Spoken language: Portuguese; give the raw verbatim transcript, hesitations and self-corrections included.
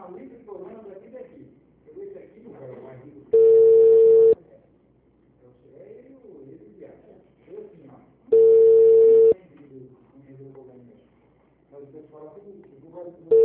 lista de problemas daqui daqui. Eu vou esse aqui, não vai mais rico. É o sério, ele viaja. Eu assim, ó. Não resolver o problema. Mas você fala tudo isso.